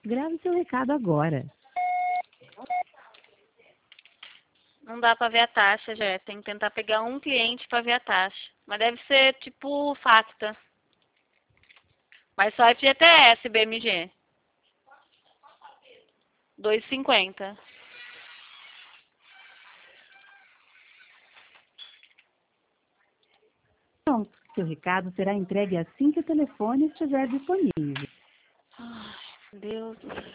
Grave seu recado agora. Não dá pra ver a taxa, já. Tem que tentar pegar um cliente pra ver a taxa. Mas deve ser tipo Facta. Mas só FGTS, BMG. 2,50. Pronto, seu recado será entregue assim que o telefone estiver disponível. Ai, meu Deus.